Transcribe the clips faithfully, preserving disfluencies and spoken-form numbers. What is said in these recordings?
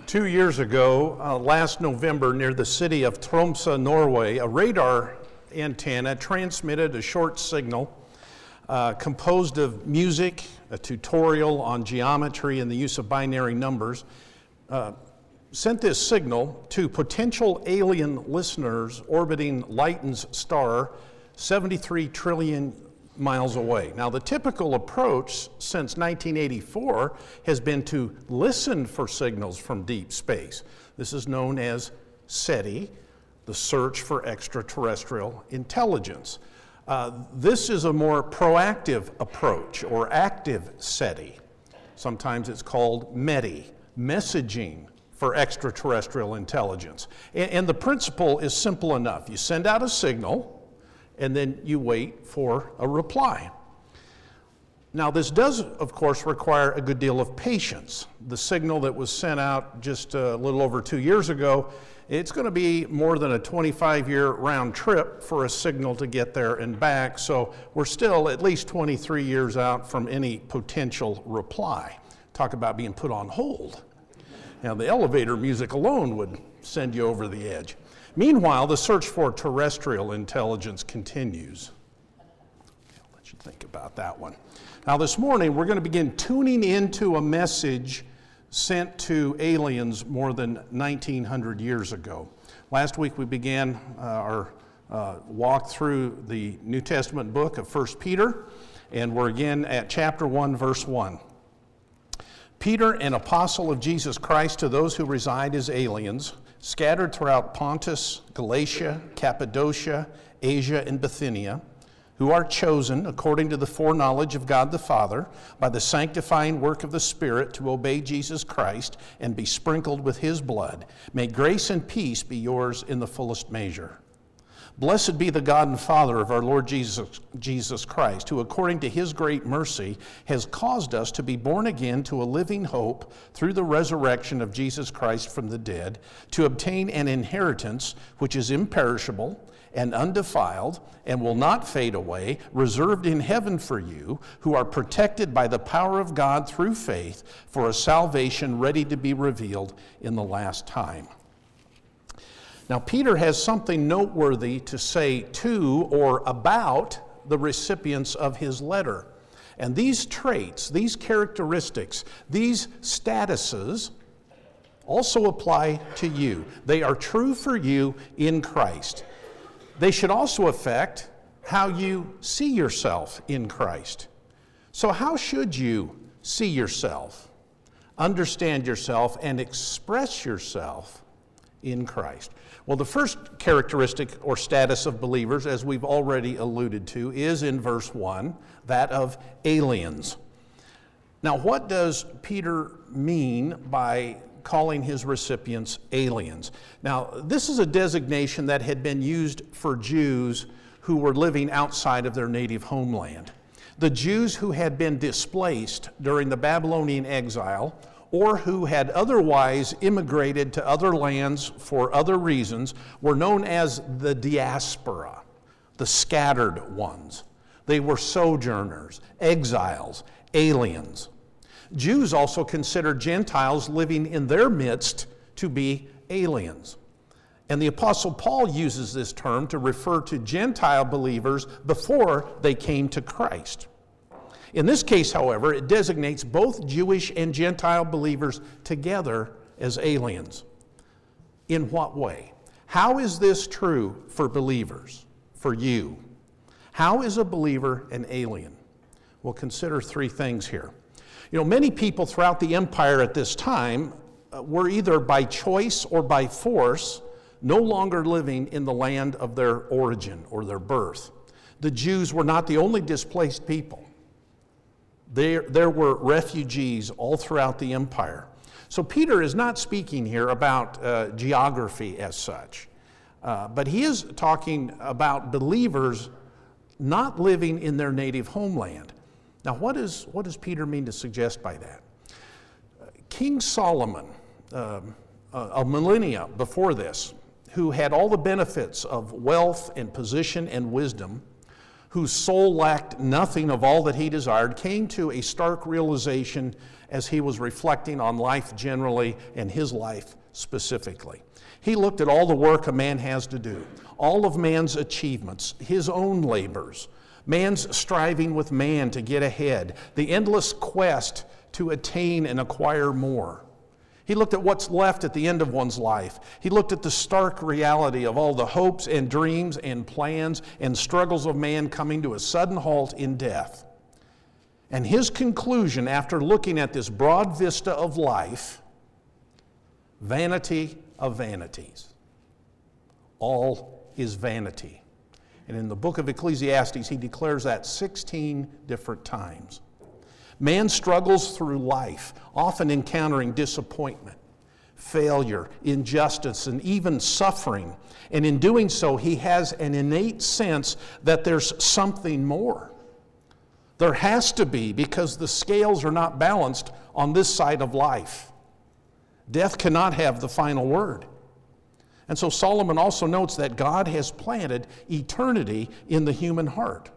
Two years ago, uh, last November, near the city of Tromsø, Norway, a radar antenna transmitted a short signal uh, composed of music, a tutorial on geometry and the use of binary numbers, uh, sent this signal to potential alien listeners orbiting Lytton's star seventy-three trillion miles away. Now, the typical approach since nineteen eighty-four has been to listen for signals from deep space. This is known as SETI, the search for extraterrestrial intelligence. Uh, this is a more proactive approach, or active SETI. Sometimes it's called METI, messaging for extraterrestrial intelligence. And, and the principle is simple enough. You send out a signal, and then you wait for a reply. Now, this does, of course, require a good deal of patience. The signal that was sent out just a little over two years ago, it's going to be more than a twenty-five year round trip for a signal to get there and back, so we're still at least twenty-three years out from any potential reply. Talk about being put on hold. Now, the elevator music alone would send you over the edge. Meanwhile, the search for terrestrial intelligence continues. I'll let you think about that one. Now, this morning, we're going to begin tuning into a message sent to aliens more than nineteen hundred years ago. Last week, we began uh, our uh, walk through the New Testament book of First Peter, and we're again at chapter one, verse one. Peter, an apostle of Jesus Christ, to those who reside as aliens, scattered throughout Pontus, Galatia, Cappadocia, Asia, and Bithynia, who are chosen according to the foreknowledge of God the Father by the sanctifying work of the Spirit to obey Jesus Christ and be sprinkled with his blood. May grace and peace be yours in the fullest measure. Blessed be the God and Father of our Lord Jesus, Jesus Christ, who according to his great mercy has caused us to be born again to a living hope through the resurrection of Jesus Christ from the dead, to obtain an inheritance which is imperishable and undefiled and will not fade away, reserved in heaven for you, who are protected by the power of God through faith for a salvation ready to be revealed in the last time. Now, Peter has something noteworthy to say to or about the recipients of his letter. And these traits, these characteristics, these statuses also apply to you. They are true for you in Christ. They should also affect how you see yourself in Christ. So how should you see yourself, understand yourself, and express yourself in Christ? Well, the first characteristic or status of believers, as we've already alluded to, is in verse one, that of aliens. Now, what does Peter mean by calling his recipients aliens? Now, this is a designation that had been used for Jews who were living outside of their native homeland. The Jews who had been displaced during the Babylonian exile, or who had otherwise immigrated to other lands for other reasons, were known as the diaspora, the scattered ones. They were sojourners, exiles, aliens. Jews also considered Gentiles living in their midst to be aliens. And the Apostle Paul uses this term to refer to Gentile believers before they came to Christ. In this case, however, it designates both Jewish and Gentile believers together as aliens. In what way? How is this true for believers, for you? How is a believer an alien? We'll consider three things here. You know, many people throughout the empire at this time uh, were either by choice or by force no longer living in the land of their origin or their birth. The Jews were not the only displaced people. There, there were refugees all throughout the empire. So Peter is not speaking here about uh, geography as such, uh, but he is talking about believers not living in their native homeland. Now, what, is, what does Peter mean to suggest by that? Uh, King Solomon, uh, a millennia before this, who had all the benefits of wealth and position and wisdom, whose soul lacked nothing of all that he desired, came to a stark realization as he was reflecting on life generally and his life specifically. He looked at all the work a man has to do, all of man's achievements, his own labors, man's striving with man to get ahead, the endless quest to attain and acquire more. He looked at what's left at the end of one's life. He looked at the stark reality of all the hopes and dreams and plans and struggles of man coming to a sudden halt in death. And his conclusion, after looking at this broad vista of life, vanity of vanities. All is vanity. And in the book of Ecclesiastes, he declares that sixteen different times. Man struggles through life, often encountering disappointment, failure, injustice, and even suffering. And in doing so, he has an innate sense that there's something more. There has to be, because the scales are not balanced on this side of life. Death cannot have the final word. And so Solomon also notes that God has planted eternity in the human heart.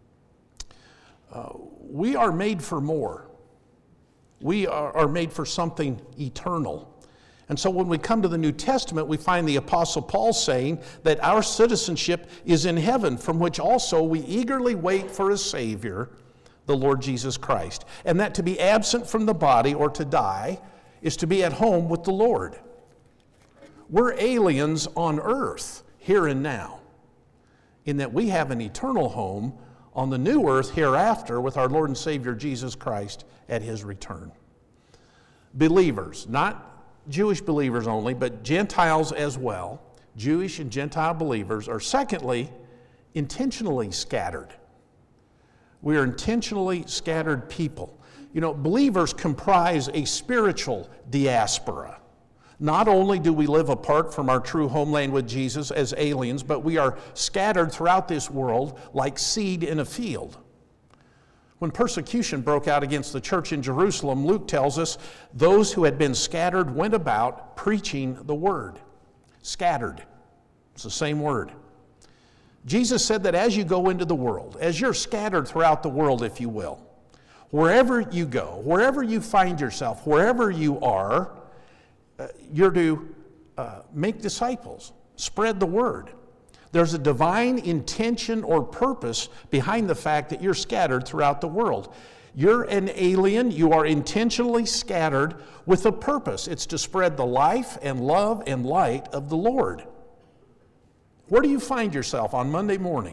Uh, we are made for more. We are, are made for something eternal. And so when we come to the New Testament, we find the Apostle Paul saying that our citizenship is in heaven, from which also we eagerly wait for a Savior, the Lord Jesus Christ. And that to be absent from the body or to die is to be at home with the Lord. We're aliens on earth, here and now, in that we have an eternal home on the new earth hereafter with our Lord and Savior Jesus Christ at his return. Believers, not Jewish believers only, but Gentiles as well, Jewish and Gentile believers are secondly intentionally scattered. We are intentionally scattered people. You know, believers comprise a spiritual diaspora. Not only do we live apart from our true homeland with Jesus as aliens, but we are scattered throughout this world like seed in a field. When persecution broke out against the church in Jerusalem, Luke tells us those who had been scattered went about preaching the word. Scattered. It's the same word. Jesus said that as you go into the world, as you're scattered throughout the world, if you will, wherever you go, wherever you find yourself, wherever you are, Uh, you're to uh, make disciples, spread the word. There's a divine intention or purpose behind the fact that you're scattered throughout the world. You're an alien, you are intentionally scattered with a purpose. It's to spread the life and love and light of the Lord. Where do you find yourself on Monday morning?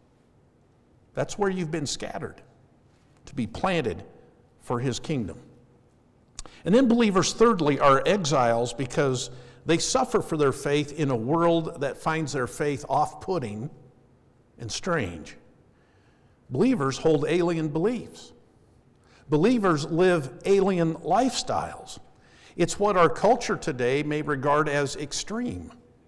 That's where you've been scattered, to be planted for his kingdom. And then believers, thirdly, are exiles because they suffer for their faith in a world that finds their faith off-putting and strange. Believers hold alien beliefs. Believers live alien lifestyles. It's what our culture today may regard as extreme.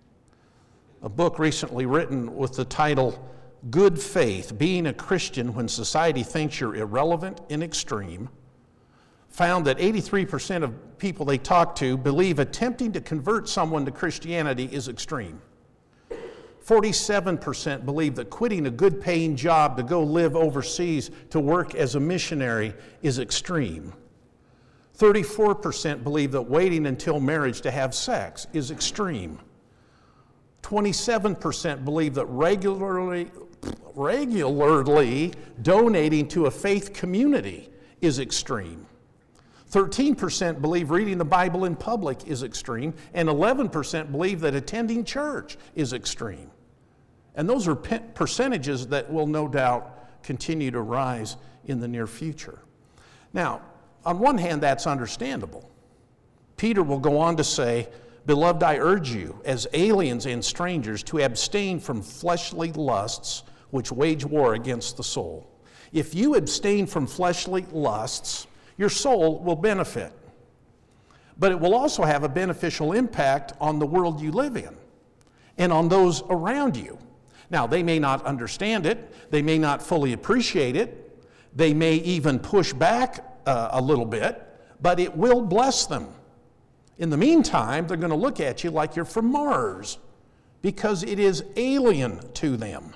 A book recently written with the title, Good Faith, Being a Christian When Society Thinks You're Irrelevant and Extreme, found that eighty-three percent of people they talk to believe attempting to convert someone to Christianity is extreme. forty-seven percent believe that quitting a good paying job to go live overseas to work as a missionary is extreme. thirty-four percent believe that waiting until marriage to have sex is extreme. twenty-seven percent believe that regularly, regularly donating to a faith community is extreme. thirteen percent believe reading the Bible in public is extreme, and eleven percent believe that attending church is extreme. And those are pe- percentages that will no doubt continue to rise in the near future. Now, on one hand, that's understandable. Peter will go on to say, Beloved, I urge you, as aliens and strangers, to abstain from fleshly lusts which wage war against the soul. If you abstain from fleshly lusts, your soul will benefit. But it will also have a beneficial impact on the world you live in and on those around you. Now, they may not understand it. They may not fully appreciate it. They may even push back uh, a little bit, but it will bless them. In the meantime, they're going to look at you like you're from Mars because it is alien to them.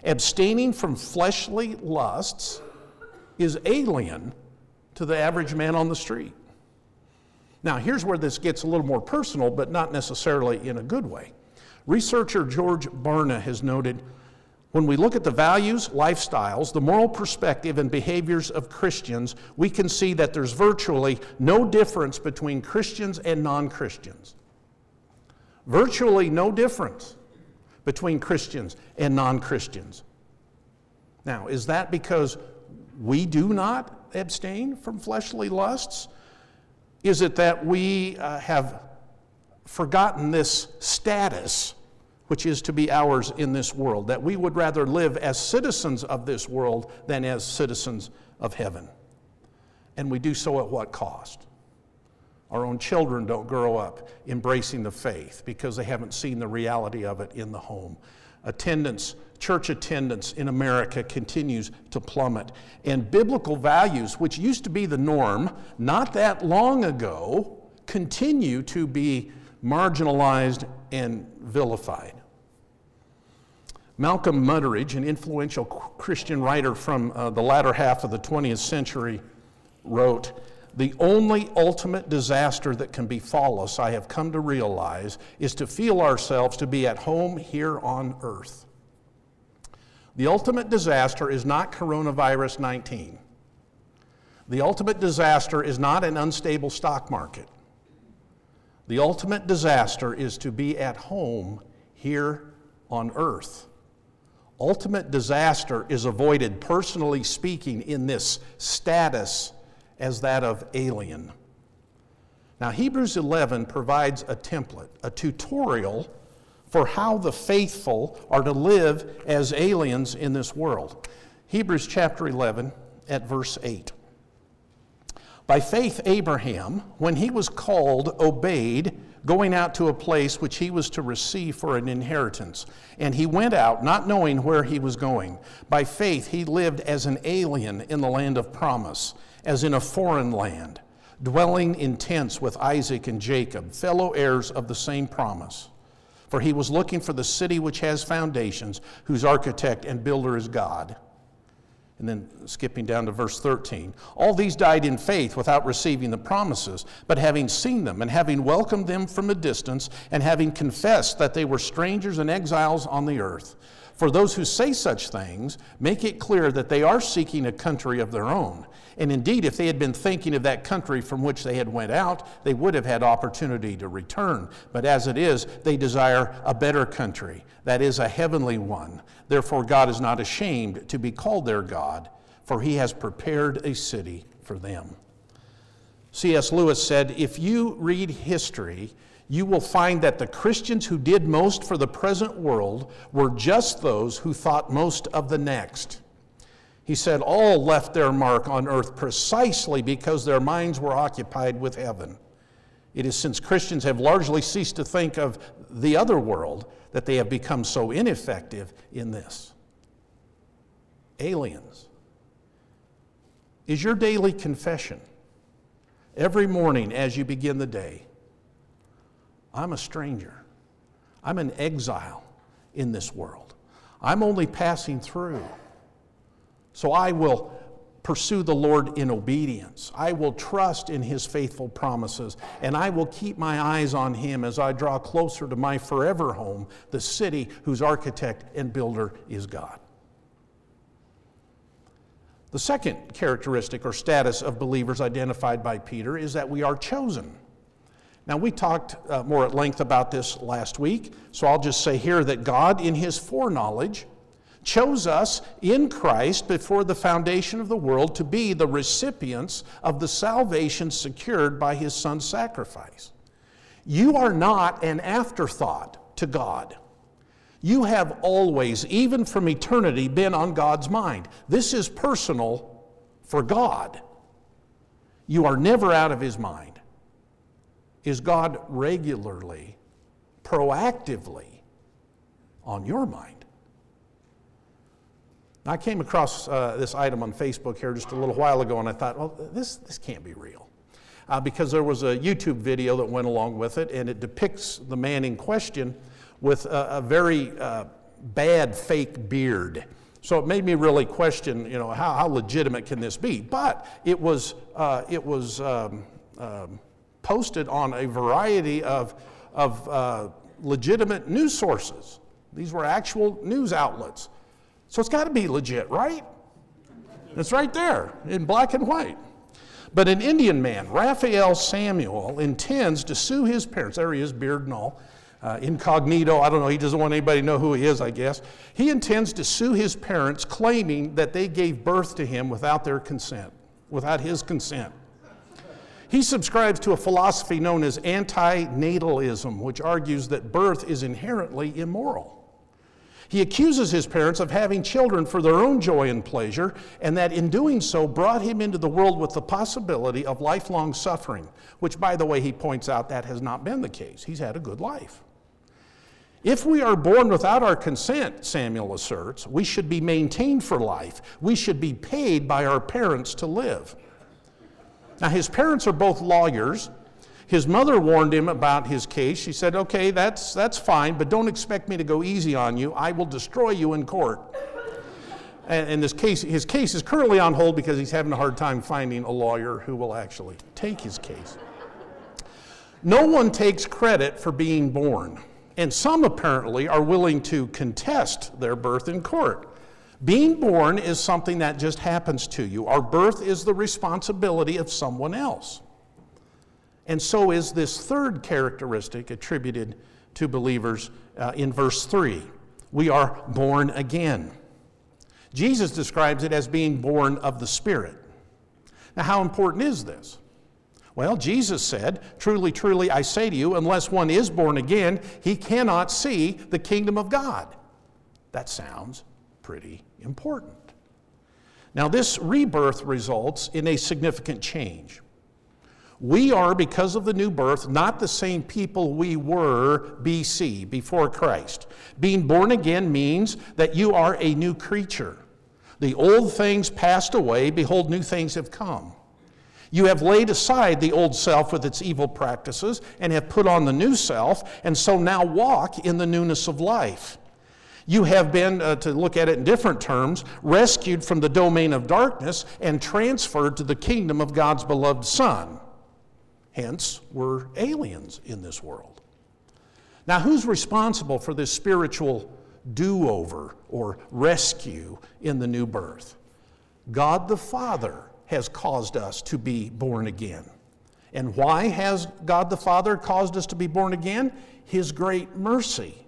Abstaining from fleshly lusts is alien to the average man on the street. Now, here's where this gets a little more personal, but not necessarily in a good way. Researcher George Barna has noted, when we look at the values, lifestyles, the moral perspective, and behaviors of Christians, we can see that there's virtually no difference between Christians and non-Christians. Virtually no difference between Christians and non-Christians. Now, is that because we do not abstain from fleshly lusts? Is it that we uh, have forgotten this status which is to be ours in this world, that we would rather live as citizens of this world than as citizens of heaven? And we do so at what cost? Our own children don't grow up embracing the faith because they haven't seen the reality of it in the home. Attendance, church attendance in America continues to plummet. And biblical values, which used to be the norm not that long ago, continue to be marginalized and vilified. Malcolm Muggeridge, an influential Christian writer from uh, the latter half of the twentieth century, wrote, "The only ultimate disaster that can befall us, I have come to realize, is to feel ourselves to be at home here on earth." The ultimate disaster is not coronavirus nineteen. The ultimate disaster is not an unstable stock market. The ultimate disaster is to be at home here on earth. Ultimate disaster is avoided, personally speaking, in this status as that of alien. Now, Hebrews eleven provides a template, a tutorial for how the faithful are to live as aliens in this world. Hebrews chapter eleven at verse eight. "By faith Abraham, when he was called, obeyed, going out to a place which he was to receive for an inheritance. And he went out, not knowing where he was going. By faith he lived as an alien in the land of promise, as in a foreign land, dwelling in tents with Isaac and Jacob, fellow heirs of the same promise. For he was looking for the city which has foundations, whose architect and builder is God." And then skipping down to verse thirteen. "All these died in faith without receiving the promises, but having seen them and having welcomed them from a distance and having confessed that they were strangers and exiles on the earth. For those who say such things make it clear that they are seeking a country of their own. And indeed, if they had been thinking of that country from which they had went out, they would have had opportunity to return. But as it is, they desire a better country, that is, a heavenly one. Therefore God is not ashamed to be called their God, for he has prepared a city for them." C S Lewis said, "If you read history, you will find that the Christians who did most for the present world were just those who thought most of the next." He said, "All left their mark on earth precisely because their minds were occupied with heaven. It is since Christians have largely ceased to think of the other world that they have become so ineffective in this." Aliens. Is your daily confession every morning as you begin the day, "I'm a stranger. I'm an exile in this world. I'm only passing through. So I will pursue the Lord in obedience. I will trust in his faithful promises, and I will keep my eyes on him as I draw closer to my forever home, the city whose architect and builder is God." The second characteristic or status of believers identified by Peter is that we are chosen. Now, we talked uh, more at length about this last week, so I'll just say here that God, in his foreknowledge, chose us in Christ before the foundation of the world to be the recipients of the salvation secured by his Son's sacrifice. You are not an afterthought to God. You have always, even from eternity, been on God's mind. This is personal for God. You are never out of his mind. Is God regularly, proactively on your mind? I came across uh, this item on Facebook here just a little while ago, and I thought, well, this, this can't be real. Uh, because there was a YouTube video that went along with it, and it depicts the man in question with a, a very uh, bad fake beard. So it made me really question, you know, how, how legitimate can this be? But it was, uh, it was um, um, posted on a variety of, of uh, legitimate news sources. These were actual news outlets. So it's got to be legit, right? It's right there in black and white. But an Indian man, Raphael Samuel, intends to sue his parents. There he is, beard and all. Uh, incognito, I don't know, he doesn't want anybody to know who he is, I guess. He intends to sue his parents, claiming that they gave birth to him without their consent, without his consent. He subscribes to a philosophy known as antinatalism, which argues that birth is inherently immoral. He accuses his parents of having children for their own joy and pleasure, and that in doing so brought him into the world with the possibility of lifelong suffering, which, by the way, he points out that has not been the case. He's had a good life. If we are born without our consent, Samuel asserts, we should be maintained for life. We should be paid by our parents to live. Now, his parents are both lawyers. His mother warned him about his case. She said, okay, that's, that's fine, but don't expect me to go easy on you. I will destroy you in court. And, and this case, his case is currently on hold because he's having a hard time finding a lawyer who will actually take his case. No one takes credit for being born, and some apparently are willing to contest their birth in court. Being born is something that just happens to you. Our birth is the responsibility of someone else. And so is this third characteristic attributed to believers uh, in verse three. We are born again. Jesus describes it as being born of the Spirit. Now, how important is this? Well, Jesus said, truly, truly, I say to you, unless one is born again, he cannot see the kingdom of God. That sounds pretty important. Now, this rebirth results in a significant change. We are, because of the new birth, not the same people we were B C, before Christ. Being born again means that you are a new creature. The old things passed away, behold, new things have come. You have laid aside the old self with its evil practices and have put on the new self, and so now walk in the newness of life. You have been, uh, to look at it in different terms, rescued from the domain of darkness and transferred to the kingdom of God's beloved Son. Hence, we're aliens in this world. Now, who's responsible for this spiritual do-over or rescue in the new birth? God the Father has caused us to be born again. And why has God the Father caused us to be born again? His great mercy.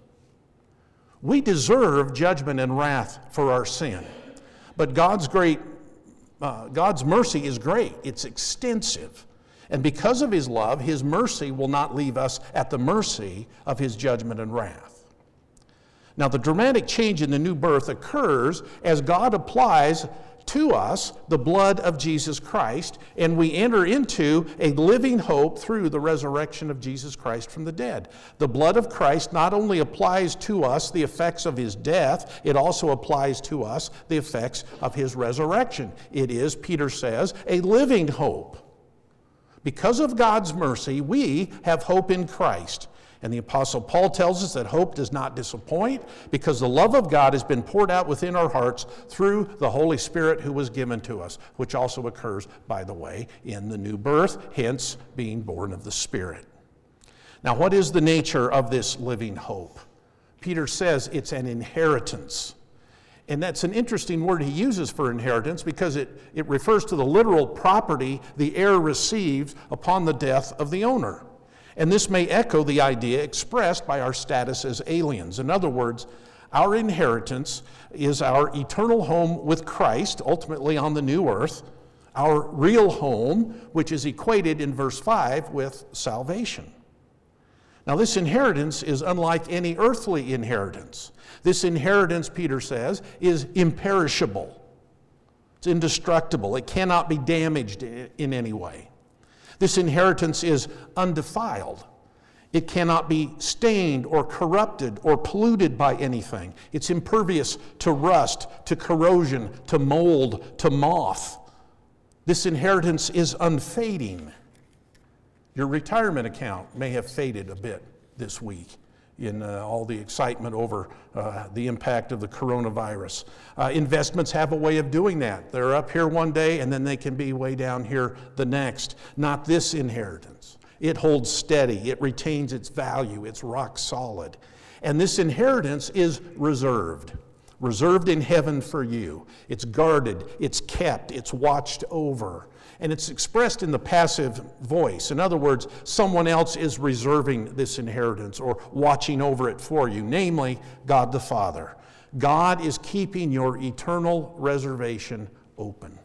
We deserve judgment and wrath for our sin. But God's great, uh, God's mercy is great. It's extensive. And because of his love, his mercy will not leave us at the mercy of his judgment and wrath. Now, the dramatic change in the new birth occurs as God applies to us the blood of Jesus Christ, and we enter into a living hope through the resurrection of Jesus Christ from the dead. The blood of Christ not only applies to us the effects of his death, it also applies to us the effects of his resurrection. It is, Peter says, a living hope. Because of God's mercy, we have hope in Christ. And the Apostle Paul tells us that hope does not disappoint because the love of God has been poured out within our hearts through the Holy Spirit who was given to us, which also occurs, by the way, in the new birth, hence being born of the Spirit. Now, what is the nature of this living hope? Peter says it's an inheritance. And that's an interesting word he uses for inheritance because it, it refers to the literal property the heir receives upon the death of the owner. And this may echo the idea expressed by our status as aliens. In other words, our inheritance is our eternal home with Christ, ultimately on the new earth, our real home, which is equated in verse five with salvation. Now, this inheritance is unlike any earthly inheritance. This inheritance, Peter says, is imperishable. It's indestructible. It cannot be damaged in any way. This inheritance is undefiled. It cannot be stained or corrupted or polluted by anything. It's impervious to rust, to corrosion, to mold, to moth. This inheritance is unfading. Your retirement account may have faded a bit this week in uh, all the excitement over uh, the impact of the coronavirus. Uh, investments have a way of doing that. They're up here one day and then they can be way down here the next. Not this inheritance. It holds steady. It retains its value. It's rock solid. And this inheritance is reserved. Reserved in heaven for you. It's guarded. It's kept. It's watched over. And it's expressed in the passive voice. In other words, someone else is reserving this inheritance or watching over it for you, namely God the Father. God is keeping your eternal reservation open.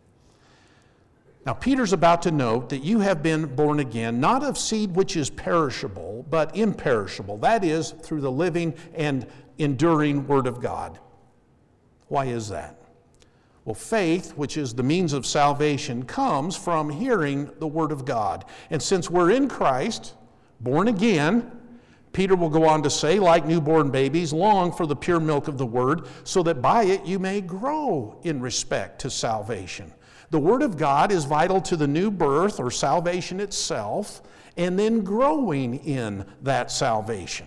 Now, Peter's about to note that you have been born again, not of seed which is perishable, but imperishable. That is, through the living and enduring Word of God. Why is that? Well, faith, which is the means of salvation, comes from hearing the Word of God. And since we're in Christ, born again, Peter will go on to say, like newborn babies, long for the pure milk of the Word, so that by it you may grow in respect to salvation. The Word of God is vital to the new birth or salvation itself, and then growing in that salvation.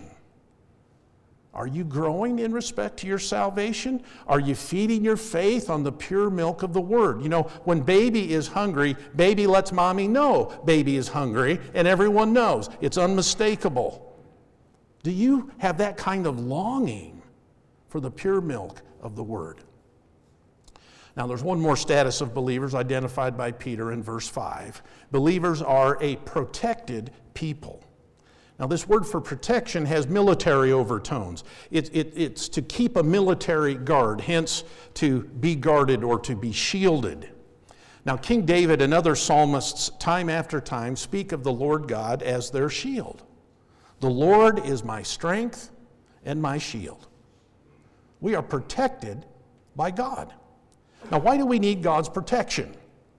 Are you growing in respect to your salvation? Are you feeding your faith on the pure milk of the Word? You know, when baby is hungry, baby lets mommy know baby is hungry, and everyone knows. It's unmistakable. Do you have that kind of longing for the pure milk of the Word? Now, there's one more status of believers identified by Peter in verse five. Believers are a protected people. Now, this word for protection has military overtones. It, it, it's to keep a military guard, hence to be guarded or to be shielded. Now, King David and other psalmists, time after time, speak of the Lord God as their shield. The Lord is my strength and my shield. We are protected by God. Now, why do we need God's protection?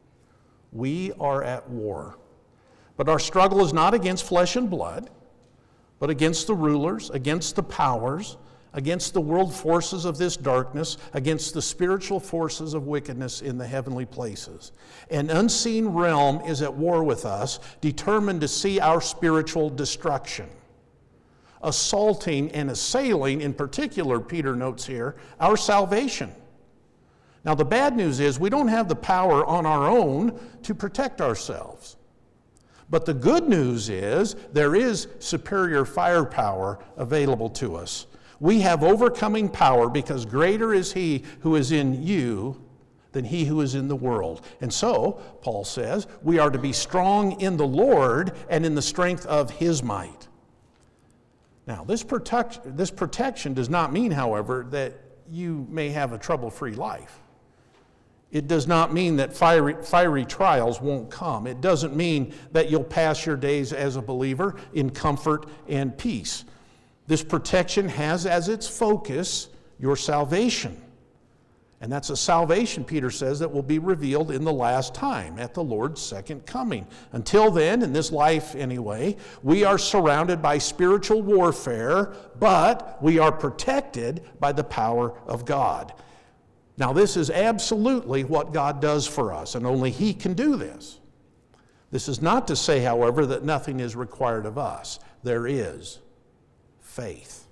We are at war. But our struggle is not against flesh and blood, but against the rulers, against the powers, against the world forces of this darkness, against the spiritual forces of wickedness in the heavenly places. An unseen realm is at war with us, determined to see our spiritual destruction, assaulting and assailing, in particular, Peter notes here, our salvation. Now, the bad news is we don't have the power on our own to protect ourselves. But the good news is there is superior firepower available to us. We have overcoming power because greater is He who is in you than he who is in the world. And so, Paul says, we are to be strong in the Lord and in the strength of His might. Now, this, protect, this protection does not mean, however, that you may have a trouble-free life. It does not mean that fiery, fiery trials won't come. It doesn't mean that you'll pass your days as a believer in comfort and peace. This protection has as its focus your salvation. And that's a salvation, Peter says, that will be revealed in the last time, at the Lord's second coming. Until then, in this life anyway, we are surrounded by spiritual warfare, but we are protected by the power of God. Now, this is absolutely what God does for us, and only He can do this. This is not to say, however, that nothing is required of us. There is faith.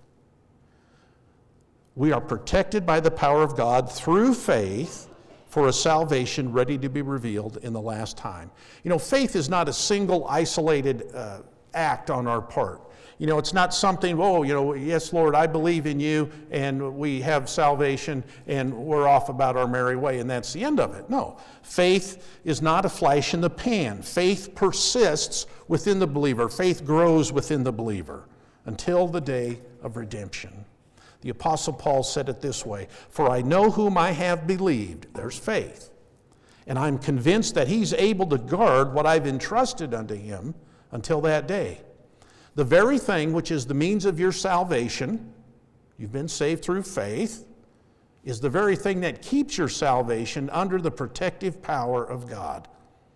We are protected by the power of God through faith for a salvation ready to be revealed in the last time. You know, faith is not a single isolated uh, act on our part. You know, it's not something, oh, you know, yes, Lord, I believe in you, and we have salvation, and we're off about our merry way, and that's the end of it. No, faith is not a flash in the pan. Faith persists within the believer. Faith grows within the believer until the day of redemption. The Apostle Paul said it this way, "For I know whom I have believed," there's faith, "and I'm convinced that He's able to guard what I've entrusted unto Him until that day." The very thing which is the means of your salvation, you've been saved through faith, is the very thing that keeps your salvation under the protective power of God.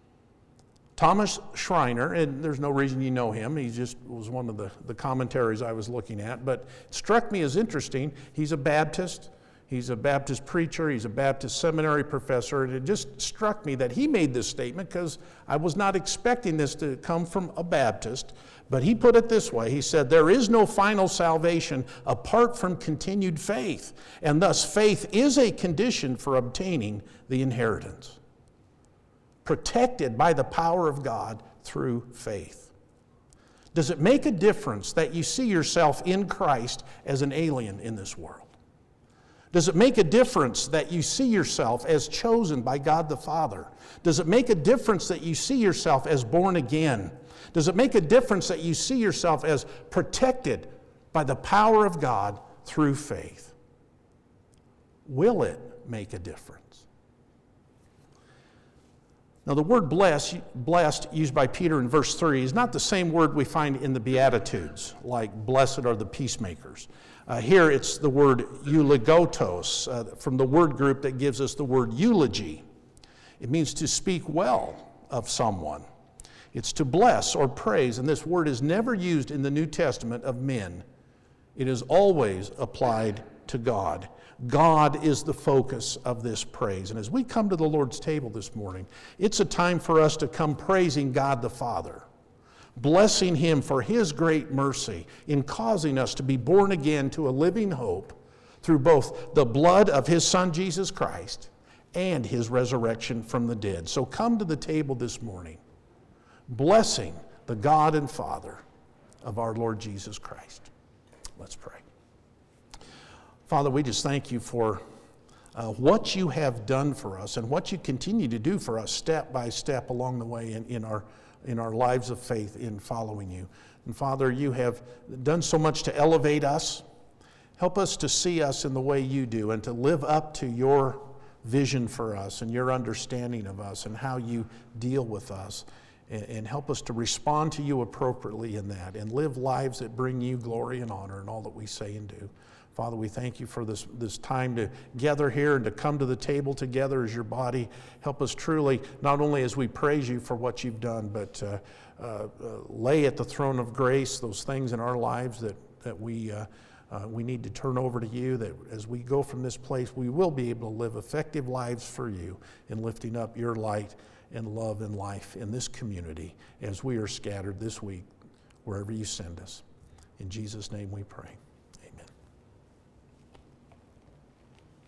Thomas Schreiner, and there's no reason you know him, he just was one of the, the commentaries I was looking at, but it struck me as interesting. He's a Baptist. He's a Baptist preacher. He's a Baptist seminary professor. And it just struck me that he made this statement because I was not expecting this to come from a Baptist. But he put it this way. He said, there is no final salvation apart from continued faith. And thus faith is a condition for obtaining the inheritance. Protected by the power of God through faith. Does it make a difference that you see yourself in Christ as an alien in this world? Does it make a difference that you see yourself as chosen by God the Father? Does it make a difference that you see yourself as born again? Does it make a difference that you see yourself as protected by the power of God through faith? Will it make a difference? Now, the word blessed, blessed used by Peter in verse three is not the same word we find in the Beatitudes, like blessed are the peacemakers. Uh, here it's the word eulogotos, uh, from the word group that gives us the word eulogy. It means to speak well of someone. It's to bless or praise, and this word is never used in the New Testament of men. It is always applied to God. God is the focus of this praise. And as we come to the Lord's table this morning, it's a time for us to come praising God the Father, blessing Him for His great mercy in causing us to be born again to a living hope through both the blood of His Son Jesus Christ and His resurrection from the dead. So come to the table this morning, blessing the God and Father of our Lord Jesus Christ. Let's pray. Father, we just thank you for uh, what you have done for us and what you continue to do for us step by step along the way in, in, our, in our lives of faith in following you. And Father, you have done so much to elevate us. Help us to see us in the way you do and to live up to your vision for us and your understanding of us and how you deal with us. And, and help us to respond to you appropriately in that and live lives that bring you glory and honor in all that we say and do. Father, we thank you for this, this time to gather here and to come to the table together as your body. Help us truly, not only as we praise you for what you've done, but uh, uh, uh, lay at the throne of grace those things in our lives that, that we, uh, uh, we need to turn over to you, that as we go from this place, we will be able to live effective lives for you in lifting up your light and love and life in this community as we are scattered this week, wherever you send us. In Jesus' name we pray.